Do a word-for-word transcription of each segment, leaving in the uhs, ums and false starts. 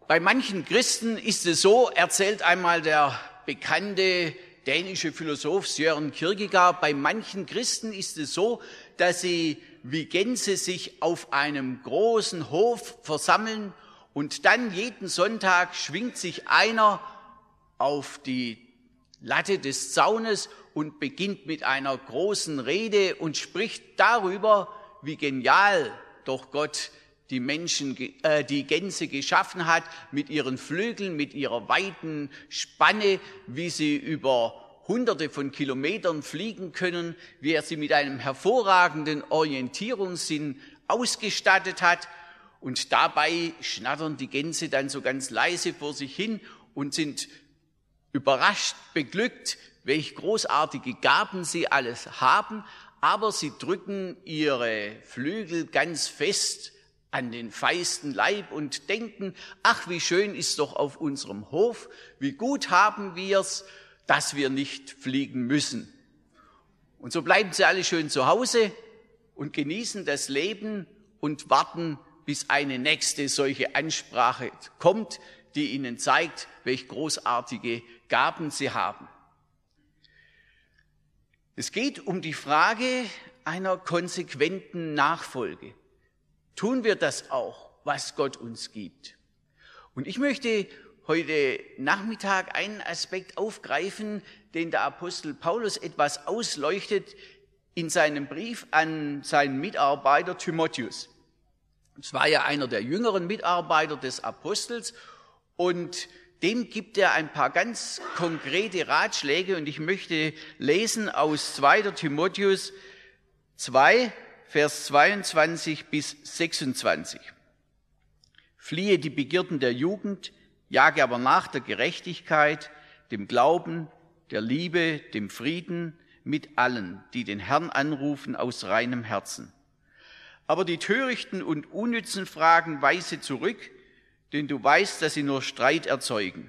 Bei manchen Christen ist es so, erzählt einmal der bekannte dänische Philosoph Søren Kierkegaard, bei manchen Christen ist es so, dass sie wie Gänse sich auf einem großen Hof versammeln und dann jeden Sonntag schwingt sich einer auf die Latte des Zaunes und beginnt mit einer großen Rede und spricht darüber, wie genial doch Gott die Menschen, äh, die Gänse geschaffen hat, mit ihren Flügeln, mit ihrer weiten Spanne, wie sie über hunderte von Kilometern fliegen können, wie er sie mit einem hervorragenden Orientierungssinn ausgestattet hat. Und dabei schnattern die Gänse dann so ganz leise vor sich hin und sind überrascht, beglückt, welch großartige Gaben sie alles haben, aber sie drücken ihre Flügel ganz fest an den feisten Leib und denken, ach, wie schön ist doch auf unserem Hof, wie gut haben wir's, dass wir nicht fliegen müssen. Und so bleiben sie alle schön zu Hause und genießen das Leben und warten, bis eine nächste solche Ansprache kommt, die ihnen zeigt, welch großartige Gaben sie haben. Es geht um die Frage einer konsequenten Nachfolge. Tun wir das auch, was Gott uns gibt? Und ich möchte heute Nachmittag einen Aspekt aufgreifen, den der Apostel Paulus etwas ausleuchtet in seinem Brief an seinen Mitarbeiter Timotheus. Es war ja einer der jüngeren Mitarbeiter des Apostels und dem gibt er ein paar ganz konkrete Ratschläge und ich möchte lesen aus zweiter Timotheus zwei, Vers zweiundzwanzig bis sechsundzwanzig. Fliehe die Begierden der Jugend, jage aber nach der Gerechtigkeit, dem Glauben, der Liebe, dem Frieden mit allen, die den Herrn anrufen aus reinem Herzen. Aber die törichten und unnützen Fragen weise zurück, denn du weißt, dass sie nur Streit erzeugen.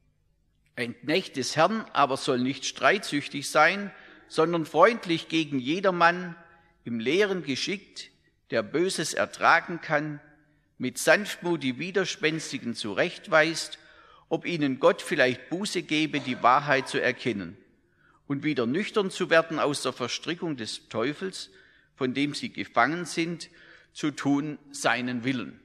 Ein Knecht des Herrn aber soll nicht streitsüchtig sein, sondern freundlich gegen jedermann, im Lehren geschickt, der Böses ertragen kann, mit Sanftmut die Widerspenstigen zurechtweist, ob ihnen Gott vielleicht Buße gebe, die Wahrheit zu erkennen und wieder nüchtern zu werden aus der Verstrickung des Teufels, von dem sie gefangen sind, zu tun seinen Willen.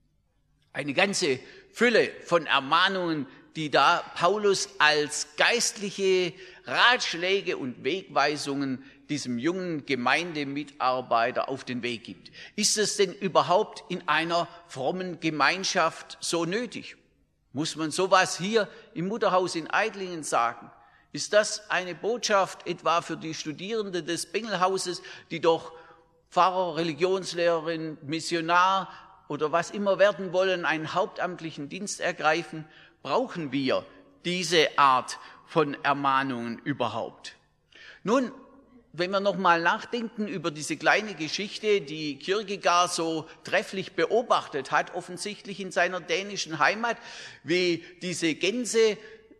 Eine ganze Fülle von Ermahnungen, die da Paulus als geistliche Ratschläge und Wegweisungen diesem jungen Gemeindemitarbeiter auf den Weg gibt. Ist es denn überhaupt in einer frommen Gemeinschaft so nötig? Muss man sowas hier im Mutterhaus in Eidlingen sagen? Ist das eine Botschaft etwa für die Studierenden des Bengelhauses, die doch Pfarrer, Religionslehrerin, Missionar oder was immer werden wollen, einen hauptamtlichen Dienst ergreifen? Brauchen wir diese Art von Ermahnungen überhaupt? Nun, wenn wir nochmal nachdenken über diese kleine Geschichte, die Kierkegaard so trefflich beobachtet hat, offensichtlich in seiner dänischen Heimat, wie diese Gänse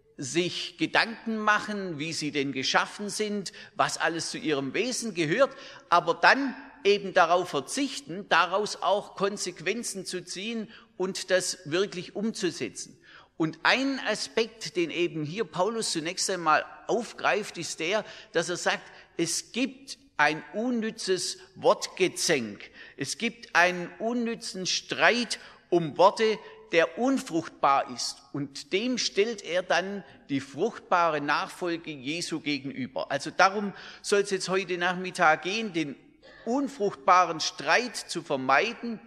sich Gedanken machen, wie sie denn geschaffen sind, was alles zu ihrem Wesen gehört, aber dann eben darauf verzichten, daraus auch Konsequenzen zu ziehen und das wirklich umzusetzen. Und ein Aspekt, den eben hier Paulus zunächst einmal aufgreift, ist der, dass er sagt, es gibt ein unnützes Wortgezänk. Es gibt einen unnützen Streit um Worte, der unfruchtbar ist. Und dem stellt er dann die fruchtbare Nachfolge Jesu gegenüber. Also darum soll es jetzt heute Nachmittag gehen, den unfruchtbaren Streit zu vermeiden,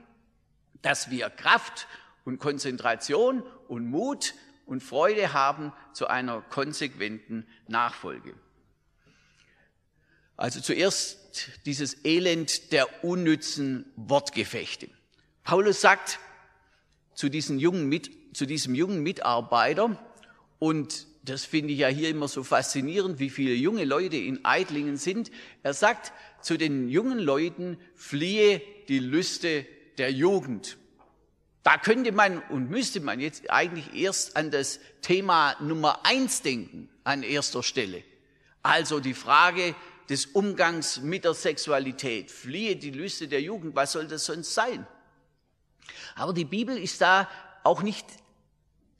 dass wir Kraft und Konzentration und Mut und Freude haben zu einer konsequenten Nachfolge. Also zuerst dieses Elend der unnützen Wortgefechte. Paulus sagt zu, diesen jungen Mit, zu diesem jungen Mitarbeiter, und das finde ich ja hier immer so faszinierend, wie viele junge Leute in Eidlingen sind, er sagt zu den jungen Leuten, fliehe die Lüste der Jugend. Da könnte man und müsste man jetzt eigentlich erst an das Thema Nummer eins denken, an erster Stelle. Also die Frage des Umgangs mit der Sexualität. Fliehe die Lüste der Jugend, was soll das sonst sein? Aber die Bibel ist da auch nicht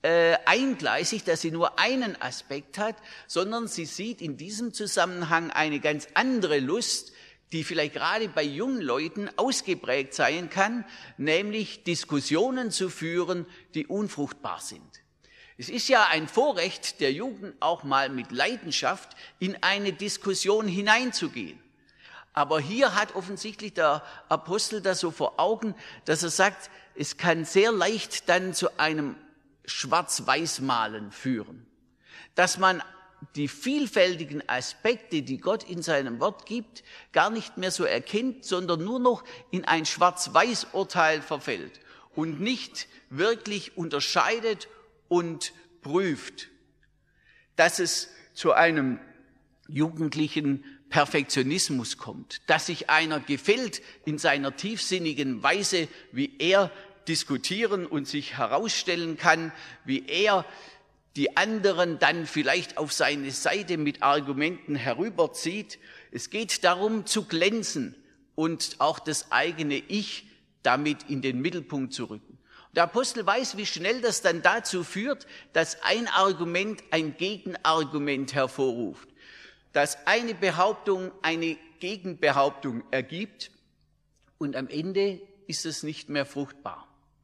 äh, eingleisig, dass sie nur einen Aspekt hat, sondern sie sieht in diesem Zusammenhang eine ganz andere Lust, die vielleicht gerade bei jungen Leuten ausgeprägt sein kann, nämlich Diskussionen zu führen, die unfruchtbar sind. Es ist ja ein Vorrecht der Jugend, auch mal mit Leidenschaft in eine Diskussion hineinzugehen. Aber hier hat offensichtlich der Apostel das so vor Augen, dass er sagt, es kann sehr leicht dann zu einem Schwarz-Weiß-Malen führen. Dass man die vielfältigen Aspekte, die Gott in seinem Wort gibt, gar nicht mehr so erkennt, sondern nur noch in ein Schwarz-Weiß-Urteil verfällt und nicht wirklich unterscheidet und prüft, dass es zu einem jugendlichen Perfektionismus kommt, dass sich einer gefällt in seiner tiefsinnigen Weise, wie er diskutieren und sich herausstellen kann, wie er die anderen dann vielleicht auf seine Seite mit Argumenten herüberzieht. Es geht darum, zu glänzen und auch das eigene Ich damit in den Mittelpunkt zu rücken. Der Apostel weiß, wie schnell das dann dazu führt, dass ein Argument ein Gegenargument hervorruft, dass eine Behauptung eine Gegenbehauptung ergibt und am Ende ist es nicht mehr fruchtbar.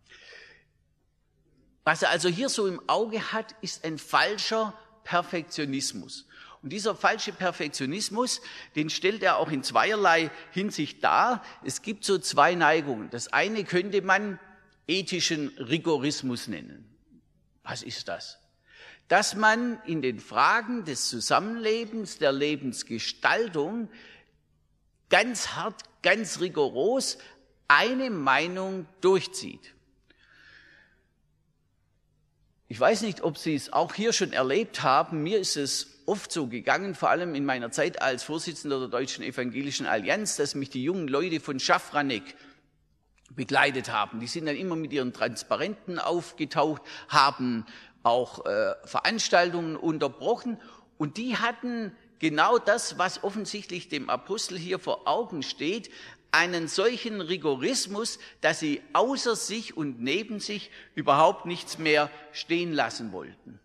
Was er also hier so im Auge hat, ist ein falscher Perfektionismus. Und dieser falsche Perfektionismus, den stellt er auch in zweierlei Hinsicht dar. Es gibt so zwei Neigungen. Das eine könnte man ethischen Rigorismus nennen. Was ist das? Dass man in den Fragen des Zusammenlebens, der Lebensgestaltung ganz hart, ganz rigoros eine Meinung durchzieht. Ich weiß nicht, ob Sie es auch hier schon erlebt haben. Mir ist es oft so gegangen, vor allem in meiner Zeit als Vorsitzender der Deutschen Evangelischen Allianz, dass mich die jungen Leute von Schafranek begleitet haben. Die sind dann immer mit ihren Transparenten aufgetaucht, haben auch äh, Veranstaltungen unterbrochen und die hatten genau das, was offensichtlich dem Apostel hier vor Augen steht, einen solchen Rigorismus, dass sie außer sich und neben sich überhaupt nichts mehr stehen lassen wollten.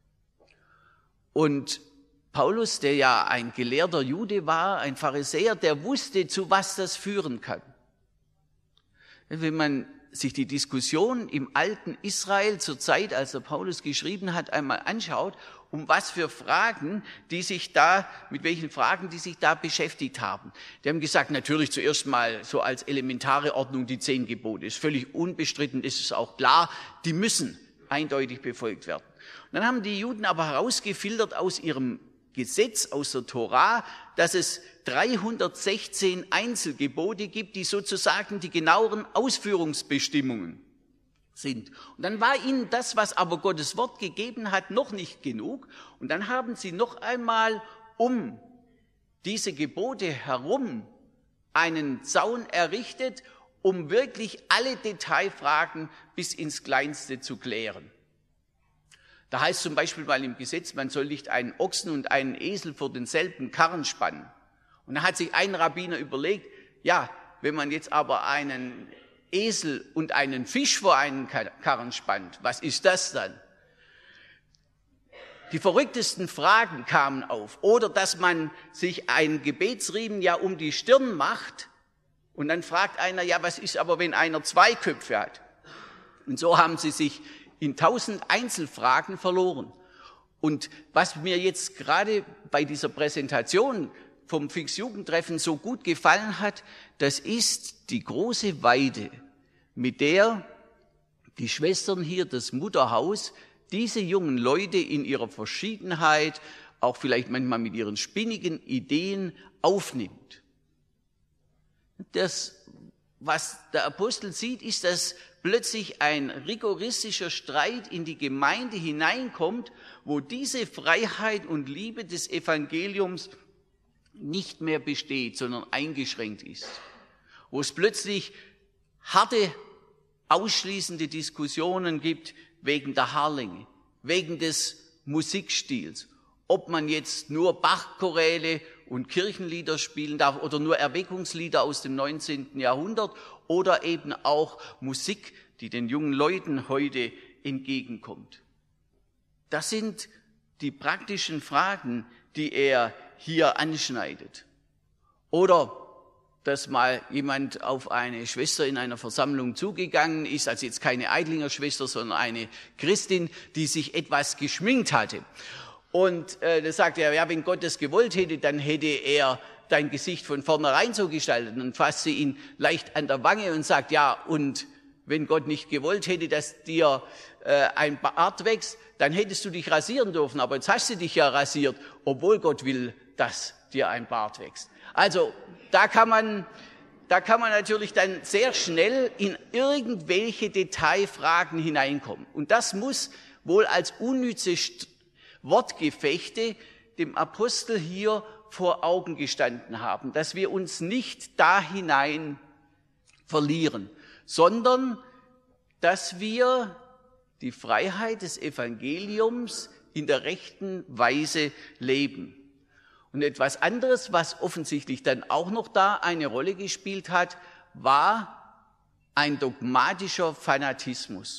Und Paulus, der ja ein gelehrter Jude war, ein Pharisäer, der wusste, zu was das führen kann. Wenn man sich die Diskussion im alten Israel zur Zeit, als der Paulus geschrieben hat, einmal anschaut, um was für Fragen, die sich da, mit welchen Fragen, die sich da beschäftigt haben. Die haben gesagt, natürlich zuerst mal so als elementare Ordnung die zehn Gebote. Ist völlig unbestritten, ist es auch klar, die müssen eindeutig befolgt werden. Und dann haben die Juden aber herausgefiltert aus ihrem Gesetz, aus der Tora, dass es dreihundertsechzehn Einzelgebote gibt, die sozusagen die genaueren Ausführungsbestimmungen sind. Und dann war ihnen das, was aber Gottes Wort gegeben hat, noch nicht genug. Und dann haben sie noch einmal um diese Gebote herum einen Zaun errichtet, um wirklich alle Detailfragen bis ins Kleinste zu klären. Da heißt zum Beispiel mal im Gesetz, man soll nicht einen Ochsen und einen Esel vor denselben Karren spannen. Und da hat sich ein Rabbiner überlegt, ja, wenn man jetzt aber einen Esel und einen Fisch vor einen Karren spannt, was ist das dann? Die verrücktesten Fragen kamen auf. Oder dass man sich einen Gebetsriemen ja um die Stirn macht und dann fragt einer, ja, was ist aber, wenn einer zwei Köpfe hat? Und so haben sie sich in tausend Einzelfragen verloren. Und was mir jetzt gerade bei dieser Präsentation vom Fix-Jugendtreffen so gut gefallen hat, das ist die große Weide, mit der die Schwestern hier, das Mutterhaus, diese jungen Leute in ihrer Verschiedenheit, auch vielleicht manchmal mit ihren spinnigen Ideen aufnimmt. Das, was der Apostel sieht, ist, dass plötzlich ein rigoristischer Streit in die Gemeinde hineinkommt, wo diese Freiheit und Liebe des Evangeliums nicht mehr besteht, sondern eingeschränkt ist. Wo es plötzlich harte, ausschließende Diskussionen gibt wegen der Haarlänge, wegen des Musikstils, ob man jetzt nur Bach-Choräle und Kirchenlieder spielen darf oder nur Erweckungslieder aus dem neunzehnten Jahrhundert oder eben auch Musik, die den jungen Leuten heute entgegenkommt. Das sind die praktischen Fragen, die er hier anschneidet. Oder dass mal jemand auf eine Schwester in einer Versammlung zugegangen ist, also jetzt keine Eidlinger Schwester, sondern eine Christin, die sich etwas geschminkt hatte. Und äh, da sagt er, ja, wenn Gott das gewollt hätte, dann hätte er dein Gesicht von vornherein so gestaltet. Und fasst sie ihn leicht an der Wange und sagt, ja, und wenn Gott nicht gewollt hätte, dass dir äh, ein Bart wächst, dann hättest du dich rasieren dürfen. Aber jetzt hast du dich ja rasiert, obwohl Gott will, dass dir ein Bart wächst. Also da kann man, da kann man natürlich dann sehr schnell in irgendwelche Detailfragen hineinkommen. Und das muss wohl als unnütze Wortgefechte dem Apostel hier vor Augen gestanden haben, dass wir uns nicht da hinein verlieren, sondern dass wir die Freiheit des Evangeliums in der rechten Weise leben. Und etwas anderes, was offensichtlich dann auch noch da eine Rolle gespielt hat, war ein dogmatischer Fanatismus.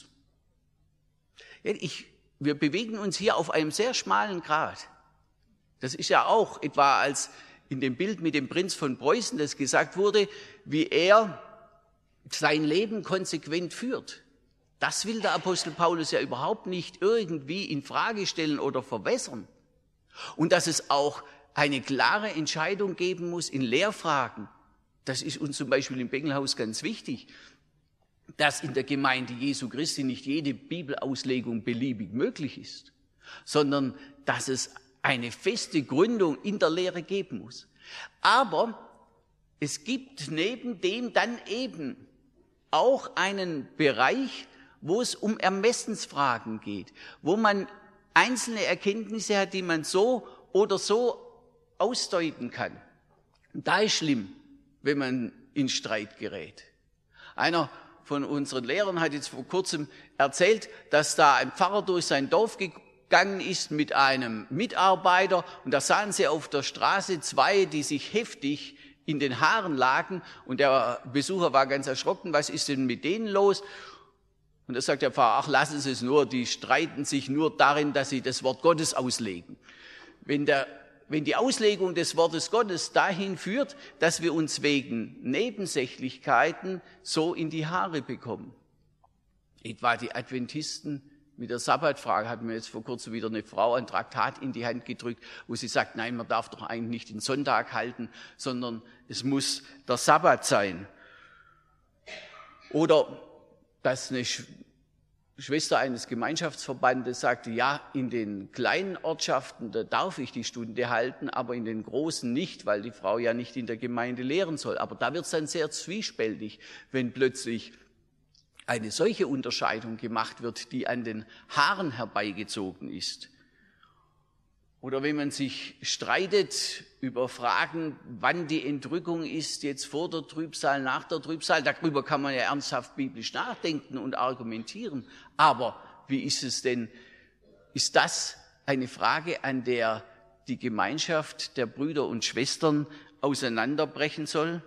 Ich, wir bewegen uns hier auf einem sehr schmalen Grat. Das ist ja auch etwa als in dem Bild mit dem Prinz von Preußen, das gesagt wurde, wie er sein Leben konsequent führt. Das will der Apostel Paulus ja überhaupt nicht irgendwie in Frage stellen oder verwässern. Und dass es auch eine klare Entscheidung geben muss in Lehrfragen. Das ist uns zum Beispiel im Bengelhaus ganz wichtig, dass in der Gemeinde Jesu Christi nicht jede Bibelauslegung beliebig möglich ist, sondern dass es eine feste Gründung in der Lehre geben muss. Aber es gibt neben dem dann eben auch einen Bereich, wo es um Ermessensfragen geht, wo man einzelne Erkenntnisse hat, die man so oder so ausdeuten kann. Da ist schlimm, wenn man in Streit gerät. Einer von unseren Lehrern hat jetzt vor kurzem erzählt, dass da ein Pfarrer durch sein Dorf gegangen ist mit einem Mitarbeiter und da sahen sie auf der Straße zwei, die sich heftig in den Haaren lagen und der Besucher war ganz erschrocken, was ist denn mit denen los? Und da sagt der Pfarrer, ach, lassen Sie es nur, die streiten sich nur darin, dass sie das Wort Gottes auslegen. Wenn der Wenn die Auslegung des Wortes Gottes dahin führt, dass wir uns wegen Nebensächlichkeiten so in die Haare bekommen. Etwa die Adventisten mit der Sabbatfrage hat mir jetzt vor kurzem wieder eine Frau ein Traktat in die Hand gedrückt, wo sie sagt, nein, man darf doch eigentlich nicht den Sonntag halten, sondern es muss der Sabbat sein. Oder dass eine Schwester eines Gemeinschaftsverbandes sagte, ja, in den kleinen Ortschaften, da darf ich die Stunde halten, aber in den großen nicht, weil die Frau ja nicht in der Gemeinde lehren soll. Aber da wird es dann sehr zwiespältig, wenn plötzlich eine solche Unterscheidung gemacht wird, die an den Haaren herbeigezogen ist. Oder wenn man sich streitet über Fragen, wann die Entrückung ist, jetzt vor der Trübsal, nach der Trübsal, darüber kann man ja ernsthaft biblisch nachdenken und argumentieren. Aber wie ist es denn, ist das eine Frage, an der die Gemeinschaft der Brüder und Schwestern auseinanderbrechen soll?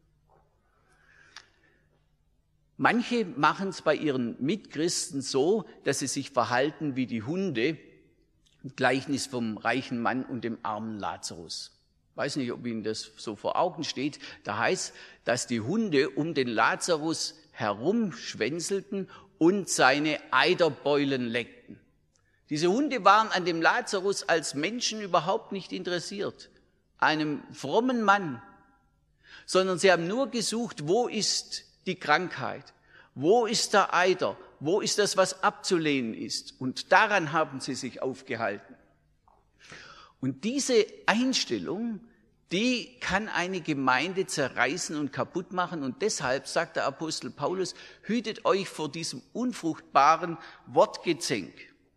Manche machen es bei ihren Mitchristen so, dass sie sich verhalten wie die Hunde, Gleichnis vom reichen Mann und dem armen Lazarus. Ich weiß nicht, ob Ihnen das so vor Augen steht. Da heißt, dass die Hunde um den Lazarus herumschwänzelten und seine Eiderbeulen leckten. Diese Hunde waren an dem Lazarus als Menschen überhaupt nicht interessiert, einem frommen Mann, sondern sie haben nur gesucht, wo ist die Krankheit, wo ist der Eider, wo ist das, was abzulehnen ist? Und daran haben sie sich aufgehalten. Und diese Einstellung, die kann eine Gemeinde zerreißen und kaputt machen. Und deshalb sagt der Apostel Paulus, hütet euch vor diesem unfruchtbaren Wortgezänk.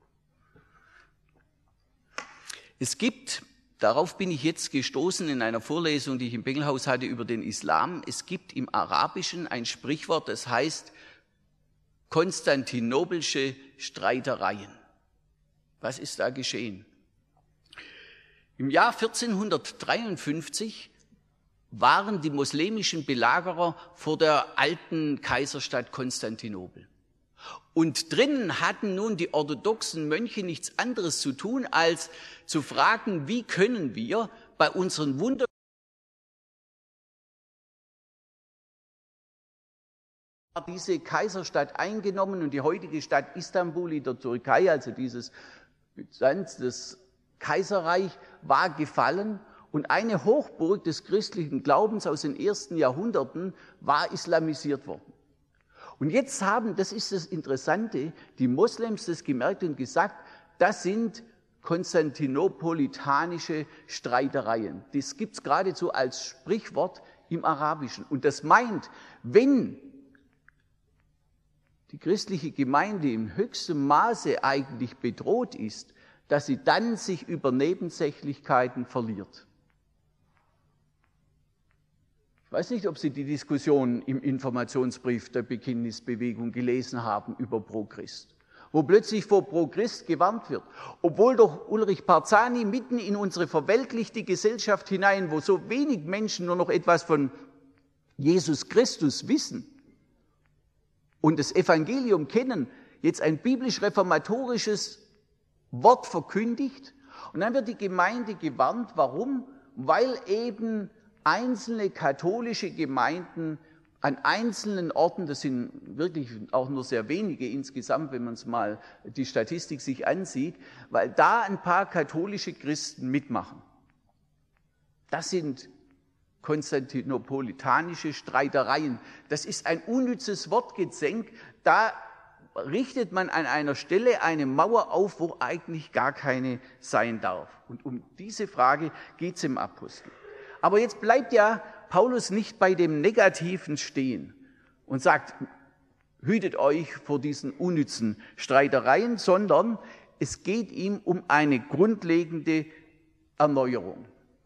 Es gibt, darauf bin ich jetzt gestoßen in einer Vorlesung, die ich im Bengelhaus hatte über den Islam, es gibt im Arabischen ein Sprichwort, das heißt, konstantinopelsche Streitereien. Was ist da geschehen? Im Jahr vierzehnhundertdreiundfünfzig waren die muslimischen Belagerer vor der alten Kaiserstadt Konstantinopel. Und drinnen hatten nun die orthodoxen Mönche nichts anderes zu tun, als zu fragen, wie können wir bei unseren Wunder diese Kaiserstadt eingenommen und die heutige Stadt Istanbul in der Türkei, also dieses Byzanz, das Kaiserreich, war gefallen und eine Hochburg des christlichen Glaubens aus den ersten Jahrhunderten war islamisiert worden. Und jetzt haben, das ist das Interessante, die Moslems das gemerkt und gesagt, das sind konstantinopolitanische Streitereien. Das gibt es geradezu als Sprichwort im Arabischen. Und das meint, wenn die christliche Gemeinde im höchsten Maße eigentlich bedroht ist, dass sie dann sich über Nebensächlichkeiten verliert. Ich weiß nicht, ob Sie die Diskussion im Informationsbrief der Bekenntnisbewegung gelesen haben über Pro Christ, wo plötzlich vor Pro Christ gewarnt wird, obwohl doch Ulrich Barzani mitten in unsere verweltlichte Gesellschaft hinein, wo so wenig Menschen nur noch etwas von Jesus Christus wissen und das Evangelium kennen, jetzt ein biblisch-reformatorisches Wort verkündigt. Und dann wird die Gemeinde gewarnt. Warum? Weil eben einzelne katholische Gemeinden an einzelnen Orten, das sind wirklich auch nur sehr wenige insgesamt, wenn man es mal die Statistik sich ansieht, weil da ein paar katholische Christen mitmachen. Das sind konstantinopolitanische Streitereien. Das ist ein unnützes Wortgezänk. Da richtet man an einer Stelle eine Mauer auf, wo eigentlich gar keine sein darf. Und um diese Frage geht es im Apostel. Aber jetzt bleibt ja Paulus nicht bei dem Negativen stehen und sagt, hütet euch vor diesen unnützen Streitereien, sondern es geht ihm um eine grundlegende Erneuerung.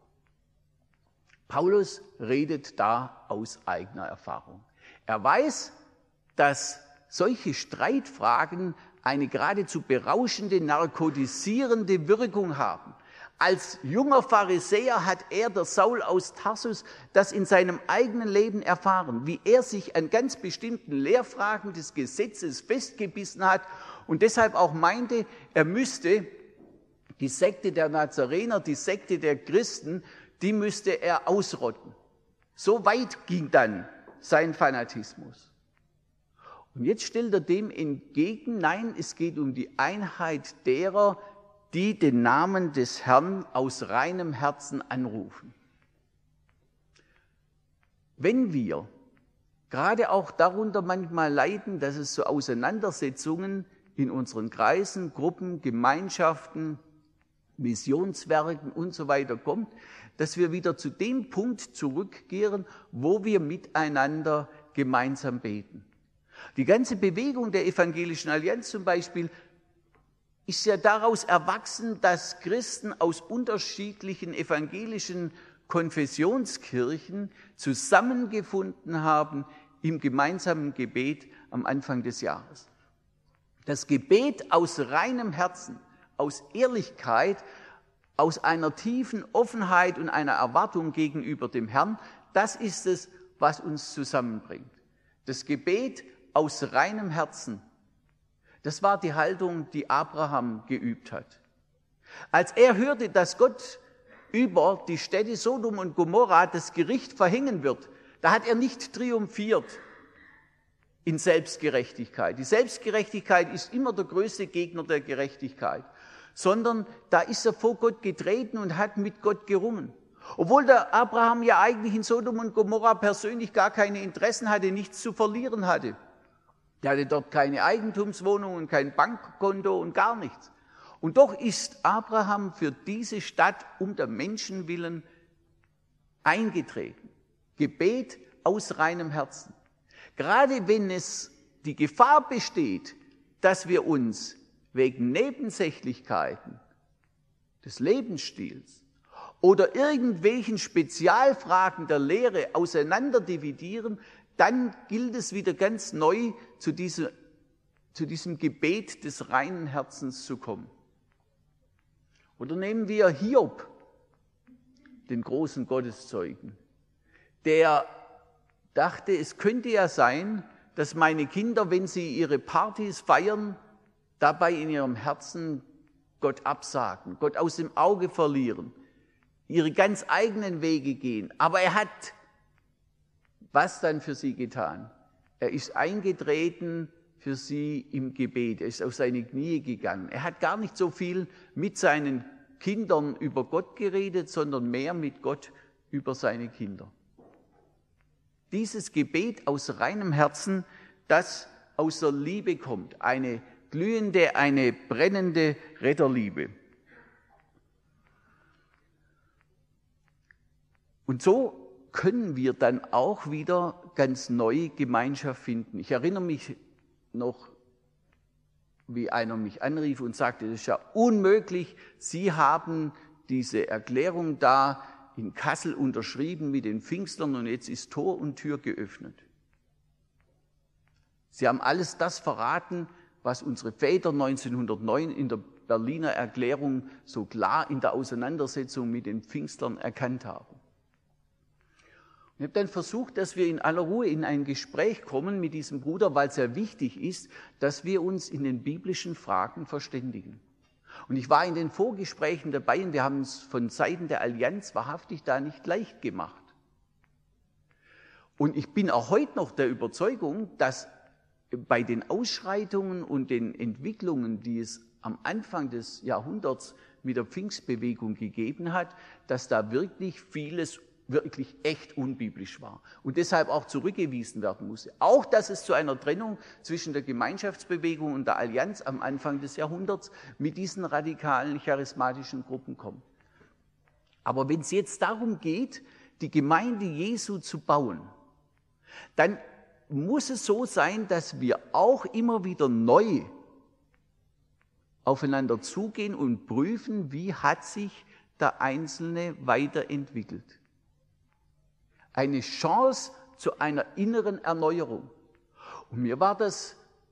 Paulus redet da aus eigener Erfahrung. Er weiß, dass solche Streitfragen eine geradezu berauschende, narkotisierende Wirkung haben. Als junger Pharisäer hat er, der Saul aus Tarsus, das in seinem eigenen Leben erfahren, wie er sich an ganz bestimmten Lehrfragen des Gesetzes festgebissen hat und deshalb auch meinte, er müsste die Sekte der Nazarener, die Sekte der Christen, die müsste er ausrotten. So weit ging dann sein Fanatismus. Und jetzt stellt er dem entgegen, nein, es geht um die Einheit derer, die den Namen des Herrn aus reinem Herzen anrufen. Wenn wir gerade auch darunter manchmal leiden, dass es zu Auseinandersetzungen in unseren Kreisen, Gruppen, Gemeinschaften, Missionswerken und so weiter kommt, dass wir wieder zu dem Punkt zurückkehren, wo wir miteinander gemeinsam beten. Die ganze Bewegung der Evangelischen Allianz zum Beispiel ist ja daraus erwachsen, dass Christen aus unterschiedlichen evangelischen Konfessionskirchen zusammengefunden haben im gemeinsamen Gebet am Anfang des Jahres. Das Gebet aus reinem Herzen, aus Ehrlichkeit, aus einer tiefen Offenheit und einer Erwartung gegenüber dem Herrn, das ist es, was uns zusammenbringt. Das Gebet aus reinem Herzen. Das war die Haltung, die Abraham geübt hat. Als er hörte, dass Gott über die Städte Sodom und Gomorra das Gericht verhängen wird, da hat er nicht triumphiert in Selbstgerechtigkeit. Die Selbstgerechtigkeit ist immer der größte Gegner der Gerechtigkeit, sondern da ist er vor Gott getreten und hat mit Gott gerungen. Obwohl der Abraham ja eigentlich in Sodom und Gomorra persönlich gar keine Interessen hatte, nichts zu verlieren hatte. Der hatte dort keine Eigentumswohnung und kein Bankkonto und gar nichts. Und doch ist Abraham für diese Stadt um der Menschen willen eingetreten. Gebet aus reinem Herzen. Gerade wenn es die Gefahr besteht, dass wir uns wegen Nebensächlichkeiten des Lebensstils oder irgendwelchen Spezialfragen der Lehre auseinanderdividieren, dann gilt es wieder ganz neu, zu, diese, zu diesem Gebet des reinen Herzens zu kommen. Oder nehmen wir Hiob, den großen Gotteszeugen, der dachte, es könnte ja sein, dass meine Kinder, wenn sie ihre Partys feiern, dabei in ihrem Herzen Gott absagen, Gott aus dem Auge verlieren, ihre ganz eigenen Wege gehen. Aber er hat was dann für sie getan? Er ist eingetreten für sie im Gebet. Er ist auf seine Knie gegangen. Er hat gar nicht so viel mit seinen Kindern über Gott geredet, sondern mehr mit Gott über seine Kinder. Dieses Gebet aus reinem Herzen, das aus der Liebe kommt, eine glühende, eine brennende Retterliebe. Und so können wir dann auch wieder ganz neu Gemeinschaft finden. Ich erinnere mich noch, wie einer mich anrief und sagte, das ist ja unmöglich, Sie haben diese Erklärung da in Kassel unterschrieben mit den Pfingstlern und jetzt ist Tor und Tür geöffnet. Sie haben alles das verraten, was unsere Väter neunzehnhundertneun in der Berliner Erklärung so klar in der Auseinandersetzung mit den Pfingstlern erkannt haben. Ich habe dann versucht, dass wir in aller Ruhe in ein Gespräch kommen mit diesem Bruder, weil es ja wichtig ist, dass wir uns in den biblischen Fragen verständigen. Und ich war in den Vorgesprächen dabei und wir haben es von Seiten der Allianz wahrhaftig da nicht leicht gemacht. Und ich bin auch heute noch der Überzeugung, dass bei den Ausschreitungen und den Entwicklungen, die es am Anfang des Jahrhunderts mit der Pfingstbewegung gegeben hat, dass da wirklich vieles wirklich echt unbiblisch war und deshalb auch zurückgewiesen werden musste. Auch, dass es zu einer Trennung zwischen der Gemeinschaftsbewegung und der Allianz am Anfang des Jahrhunderts mit diesen radikalen charismatischen Gruppen kommt. Aber wenn es jetzt darum geht, die Gemeinde Jesu zu bauen, dann muss es so sein, dass wir auch immer wieder neu aufeinander zugehen und prüfen, wie hat sich der Einzelne weiterentwickelt. Eine Chance zu einer inneren Erneuerung. Und mir war das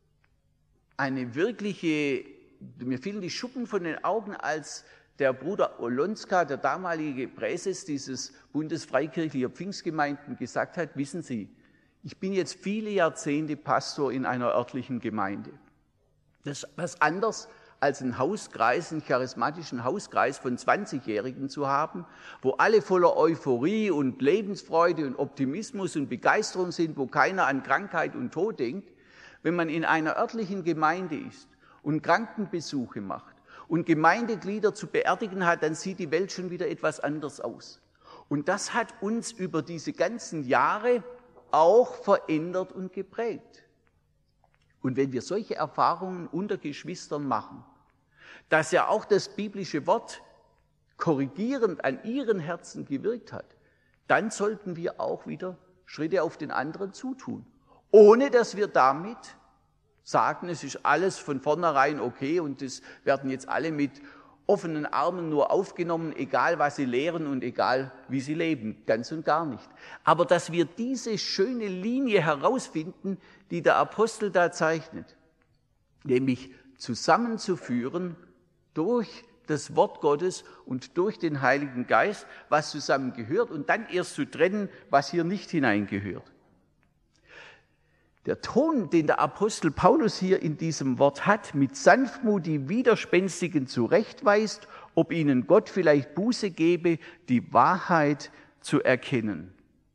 eine wirkliche, mir fielen die Schuppen von den Augen, als der Bruder Olonska, der damalige Präses dieses Bundes freikirchlicher Pfingstgemeinden, gesagt hat, wissen Sie, ich bin jetzt viele Jahrzehnte Pastor in einer örtlichen Gemeinde. Das ist was anderes, als einen Hauskreis, einen charismatischen Hauskreis von zwanzigjährigen zu haben, wo alle voller Euphorie und Lebensfreude und Optimismus und Begeisterung sind, wo keiner an Krankheit und Tod denkt. Wenn man in einer örtlichen Gemeinde ist und Krankenbesuche macht und Gemeindeglieder zu beerdigen hat, dann sieht die Welt schon wieder etwas anders aus. Und das hat uns über diese ganzen Jahre auch verändert und geprägt. Und wenn wir solche Erfahrungen unter Geschwistern machen, dass ja auch das biblische Wort korrigierend an ihren Herzen gewirkt hat, dann sollten wir auch wieder Schritte auf den anderen zutun, ohne dass wir damit sagen, es ist alles von vornherein okay und es werden jetzt alle mit offenen Armen nur aufgenommen, egal was sie lehren und egal wie sie leben, ganz und gar nicht. Aber dass wir diese schöne Linie herausfinden, die der Apostel da zeichnet, nämlich zusammenzuführen durch das Wort Gottes und durch den Heiligen Geist, was zusammengehört und dann erst zu trennen, was hier nicht hineingehört. Der Ton, den der Apostel Paulus hier in diesem Wort hat, mit Sanftmut die Widerspenstigen zurechtweist, ob ihnen Gott vielleicht Buße gebe, die Wahrheit zu erkennen.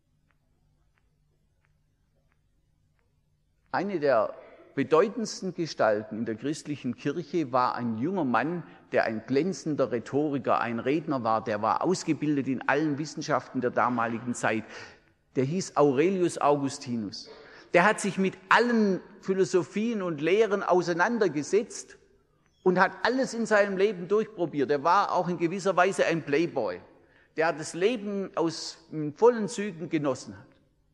Eine der bedeutendsten Gestalten in der christlichen Kirche war ein junger Mann, der ein glänzender Rhetoriker, ein Redner war, der war ausgebildet in allen Wissenschaften der damaligen Zeit. Der hieß Aurelius Augustinus. Der hat sich mit allen Philosophien und Lehren auseinandergesetzt und hat alles in seinem Leben durchprobiert. Er war auch in gewisser Weise ein Playboy, der das Leben aus in vollen Zügen genossen hat.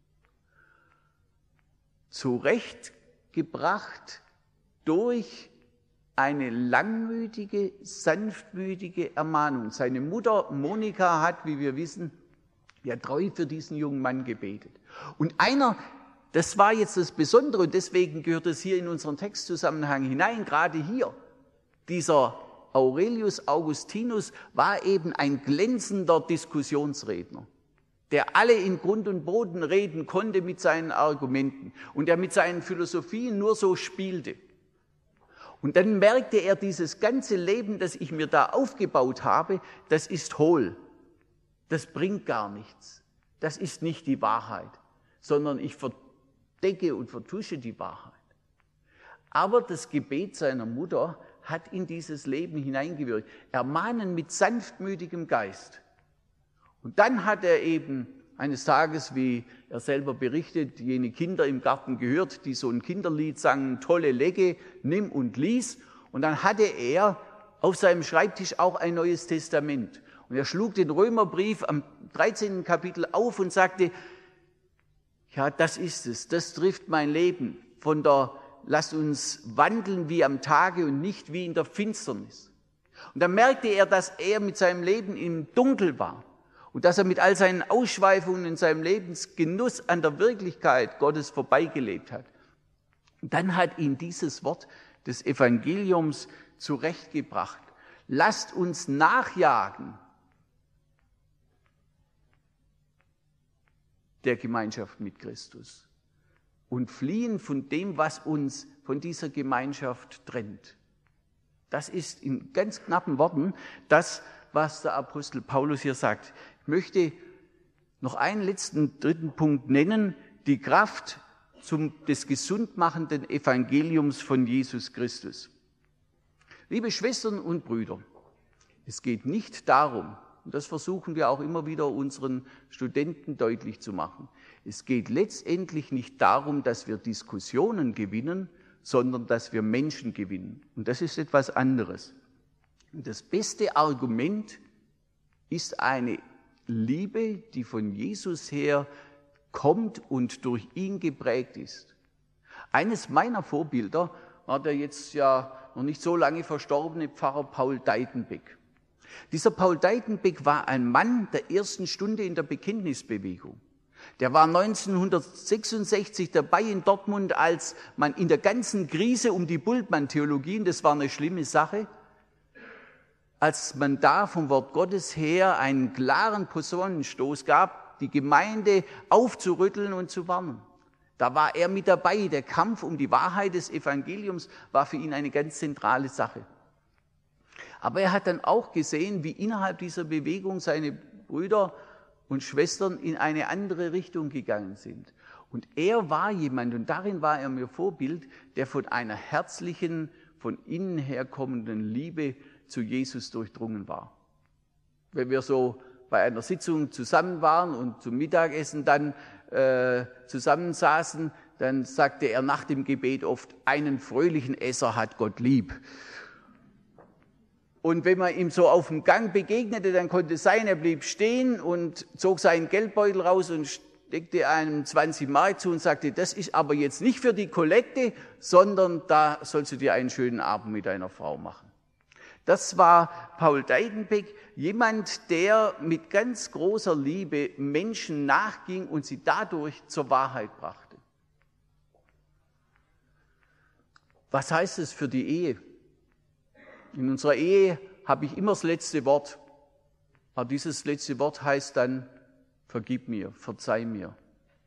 Zurechtgebracht durch eine langmütige, sanftmütige Ermahnung. Seine Mutter Monika hat, wie wir wissen, ja treu für diesen jungen Mann gebetet. Und einer, das war jetzt das Besondere und deswegen gehört es hier in unseren Textzusammenhang hinein, gerade hier. Dieser Aurelius Augustinus war eben ein glänzender Diskussionsredner. der alle in Grund und Boden reden konnte mit seinen Argumenten und der mit seinen Philosophien nur so spielte. Und dann merkte er, dieses ganze Leben, das ich mir da aufgebaut habe, das ist hohl. Das bringt gar nichts. Das ist nicht die Wahrheit, sondern ich verdecke und vertusche die Wahrheit. Aber das Gebet seiner Mutter hat in dieses Leben hineingewirkt. Ermahnen mit sanftmütigem Geist. Und dann hat er eben eines Tages, wie er selber berichtet, jene Kinder im Garten gehört, die so ein Kinderlied sangen, tolle Legge, nimm und lies. Und dann hatte er auf seinem Schreibtisch auch ein Neues Testament. Und er schlug den Römerbrief am dreizehnten Kapitel auf und sagte, ja, das ist es, das trifft mein Leben. Von der, lasst uns wandeln wie am Tage und nicht wie in der Finsternis. Und dann merkte er, dass er mit seinem Leben im Dunkel war. Und dass er mit all seinen Ausschweifungen in seinem Lebensgenuss an der Wirklichkeit Gottes vorbeigelebt hat. Und dann hat ihn dieses Wort des Evangeliums zurechtgebracht. Lasst uns nachjagen der Gemeinschaft mit Christus und fliehen von dem, was uns von dieser Gemeinschaft trennt. Das ist in ganz knappen Worten das, was der Apostel Paulus hier sagt. Ich möchte noch einen letzten dritten Punkt nennen, die Kraft zum, des gesundmachenden Evangeliums von Jesus Christus. Liebe Schwestern und Brüder, es geht nicht darum, und das versuchen wir auch immer wieder unseren Studenten deutlich zu machen, es geht letztendlich nicht darum, dass wir Diskussionen gewinnen, sondern dass wir Menschen gewinnen. Und das ist etwas anderes. Und das beste Argument ist eine Liebe, die von Jesus her kommt und durch ihn geprägt ist. Eines meiner Vorbilder war der jetzt ja noch nicht so lange verstorbene Pfarrer Paul Deitenbeck. Dieser Paul Deitenbeck war ein Mann der ersten Stunde in der Bekenntnisbewegung. Der war neunzehnhundertsechsundsechzig dabei in Dortmund, als man in der ganzen Krise um die Bultmann-Theologien, das war eine schlimme Sache, als man da vom Wort Gottes her einen klaren Personenstoß gab, die Gemeinde aufzurütteln und zu warnen. Da war er mit dabei. Der Kampf um die Wahrheit des Evangeliums war für ihn eine ganz zentrale Sache. Aber er hat dann auch gesehen, wie innerhalb dieser Bewegung seine Brüder und Schwestern in eine andere Richtung gegangen sind. Und er war jemand, und darin war er mir Vorbild, der von einer herzlichen, von innen herkommenden Liebe zu Jesus durchdrungen war. Wenn wir so bei einer Sitzung zusammen waren und zum Mittagessen dann äh, zusammensaßen, dann sagte er nach dem Gebet oft, einen fröhlichen Esser hat Gott lieb. Und wenn man ihm so auf dem Gang begegnete, dann konnte es sein, er blieb stehen und zog seinen Geldbeutel raus und steckte einem zwanzig Mark zu und sagte, das ist aber jetzt nicht für die Kollekte, sondern da sollst du dir einen schönen Abend mit deiner Frau machen. Das war Paul Deitenbeck, jemand, der mit ganz großer Liebe Menschen nachging und sie dadurch zur Wahrheit brachte. Was heißt es für die Ehe? In unserer Ehe habe ich immer das letzte Wort. Aber dieses letzte Wort heißt dann, vergib mir, verzeih mir.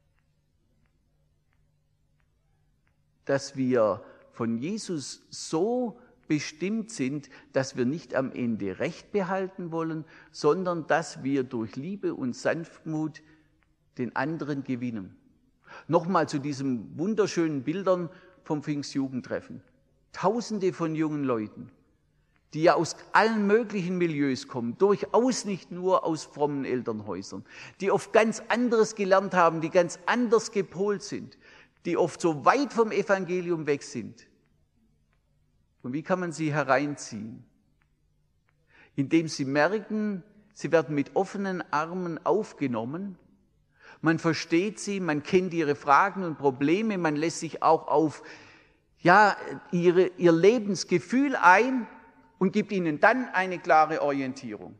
Dass wir von Jesus so bestimmt sind, dass wir nicht am Ende Recht behalten wollen, sondern dass wir durch Liebe und Sanftmut den anderen gewinnen. Nochmal zu diesen wunderschönen Bildern vom Pfingstjugendtreffen. Tausende von jungen Leuten, die ja aus allen möglichen Milieus kommen, durchaus nicht nur aus frommen Elternhäusern, die oft ganz anderes gelernt haben, die ganz anders gepolt sind, die oft so weit vom Evangelium weg sind. Und wie kann man sie hereinziehen? Indem sie merken, sie werden mit offenen Armen aufgenommen, man versteht sie, man kennt ihre Fragen und Probleme, man lässt sich auch auf ja, ihre, ihr Lebensgefühl ein und gibt ihnen dann eine klare Orientierung.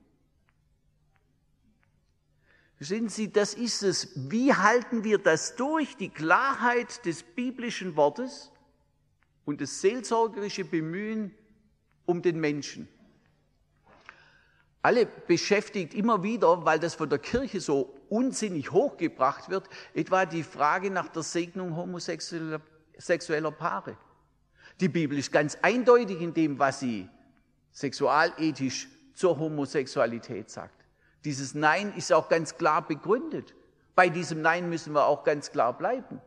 Verstehen Sie, das ist es. Wie halten wir das durch? Die Klarheit des biblischen Wortes und das seelsorgerische Bemühen um den Menschen. alle beschäftigt immer wieder, weil das von der Kirche so unsinnig hochgebracht wird, etwa die Frage nach der Segnung homosexueller sexueller Paare. Die Bibel ist ganz eindeutig in dem, was sie sexualethisch zur Homosexualität sagt. Dieses Nein ist auch ganz klar begründet. Bei diesem Nein müssen wir auch ganz klar bleiben.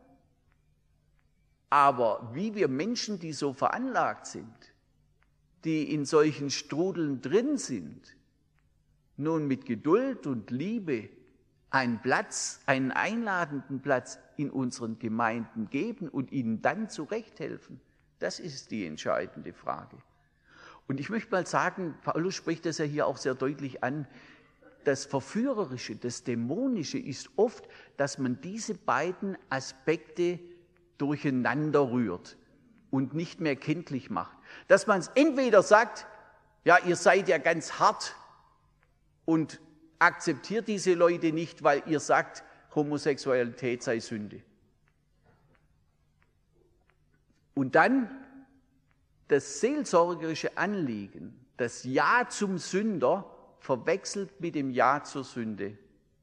Aber wie wir Menschen, die so veranlagt sind, die in solchen Strudeln drin sind, nun mit Geduld und Liebe einen Platz, einen einladenden Platz in unseren Gemeinden geben und ihnen dann zurechthelfen, das ist die entscheidende Frage. Und ich möchte mal sagen, Paulus spricht das ja hier auch sehr deutlich an, das Verführerische, das Dämonische ist oft, dass man diese beiden Aspekte durcheinander rührt und nicht mehr kenntlich macht. Dass man es entweder sagt, ja, ihr seid ja ganz hart und akzeptiert diese Leute nicht, weil ihr sagt, Homosexualität sei Sünde. Und dann das seelsorgerische Anliegen, das Ja zum Sünder, verwechselt mit dem Ja zur Sünde.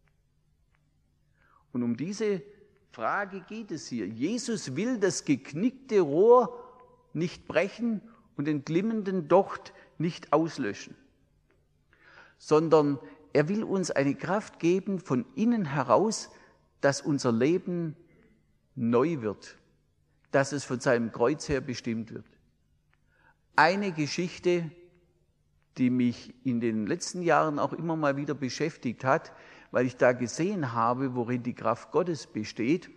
Und um diese Frage geht es hier. Jesus will das geknickte Rohr nicht brechen und den glimmenden Docht nicht auslöschen, sondern er will uns eine Kraft geben von innen heraus, dass unser Leben neu wird, dass es von seinem Kreuz her bestimmt wird. Eine Geschichte, die mich in den letzten Jahren auch immer mal wieder beschäftigt hat, weil ich da gesehen habe, worin die Kraft Gottes besteht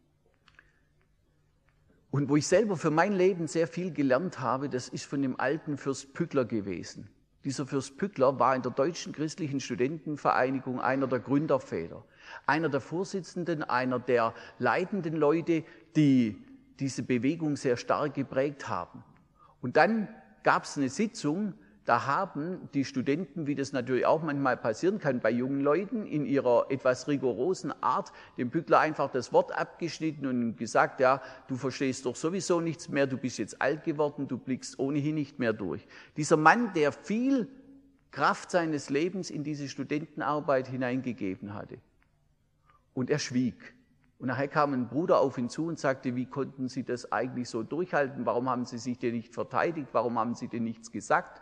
und wo ich selber für mein Leben sehr viel gelernt habe, das ist von dem alten Fürst Pückler gewesen. Dieser Fürst Pückler war in der Deutschen Christlichen Studentenvereinigung einer der Gründerväter, einer der Vorsitzenden, einer der leitenden Leute, die diese Bewegung sehr stark geprägt haben. Und dann gab es eine Sitzung, da haben die Studenten, wie das natürlich auch manchmal passieren kann bei jungen Leuten, in ihrer etwas rigorosen Art dem Pückler einfach das Wort abgeschnitten und gesagt, ja, du verstehst doch sowieso nichts mehr, du bist jetzt alt geworden, du blickst ohnehin nicht mehr durch. Dieser Mann, der viel Kraft seines Lebens in diese Studentenarbeit hineingegeben hatte. Und er schwieg. Und nachher kam ein Bruder auf ihn zu und sagte, wie konnten Sie das eigentlich so durchhalten? Warum haben Sie sich denn nicht verteidigt? Warum haben Sie denn nichts gesagt?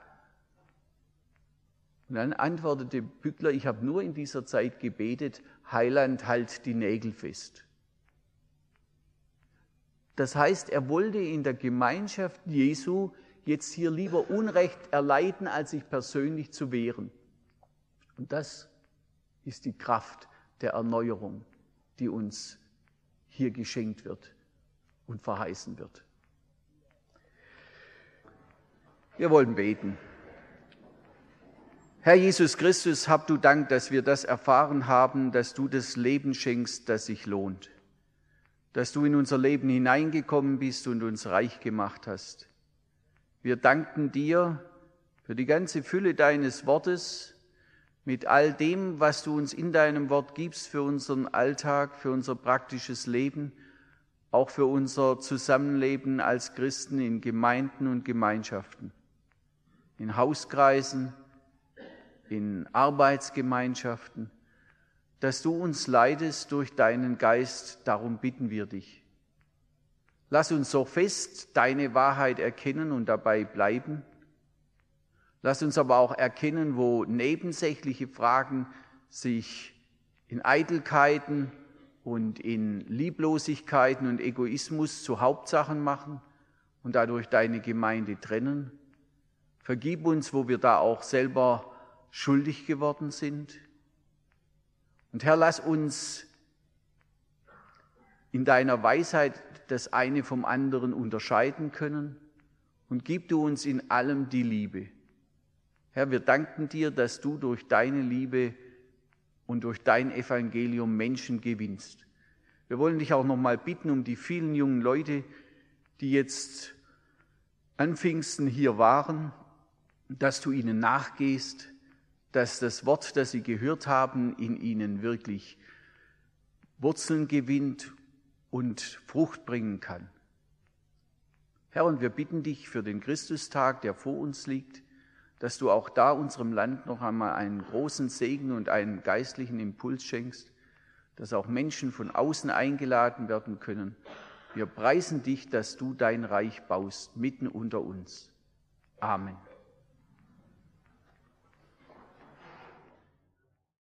Und dann antwortete Pückler, ich habe nur in dieser Zeit gebetet, Heiland, halt die Nägel fest. Das heißt, er wollte in der Gemeinschaft Jesu jetzt hier lieber Unrecht erleiden, als sich persönlich zu wehren. Und das ist die Kraft der Erneuerung, die uns hier geschenkt wird und verheißen wird. Wir wollen beten. Herr Jesus Christus, hab du Dank, dass wir das erfahren haben, dass du das Leben schenkst, das sich lohnt, dass du in unser Leben hineingekommen bist und uns reich gemacht hast. Wir danken dir für die ganze Fülle deines Wortes, mit all dem, was du uns in deinem Wort gibst für unseren Alltag, für unser praktisches Leben, auch für unser Zusammenleben als Christen in Gemeinden und Gemeinschaften, in Hauskreisen, in Arbeitsgemeinschaften, dass du uns leitest durch deinen Geist, darum bitten wir dich. Lass uns so fest deine Wahrheit erkennen und dabei bleiben. Lass uns aber auch erkennen, wo nebensächliche Fragen sich in Eitelkeiten und in Lieblosigkeiten und Egoismus zu Hauptsachen machen und dadurch deine Gemeinde trennen. Vergib uns, wo wir da auch selber schuldig geworden sind. Und Herr, lass uns in deiner Weisheit das eine vom anderen unterscheiden können und gib du uns in allem die Liebe. Herr, wir danken dir, dass du durch deine Liebe und durch dein Evangelium Menschen gewinnst. Wir wollen dich auch noch mal bitten um die vielen jungen Leute, die jetzt an Pfingsten hier waren, dass du ihnen nachgehst, dass das Wort, das sie gehört haben, in ihnen wirklich Wurzeln gewinnt und Frucht bringen kann. Herr, und wir bitten dich für den Christustag, der vor uns liegt, dass du auch da unserem Land noch einmal einen großen Segen und einen geistlichen Impuls schenkst, dass auch Menschen von außen eingeladen werden können. Wir preisen dich, dass du dein Reich baust, mitten unter uns. Amen.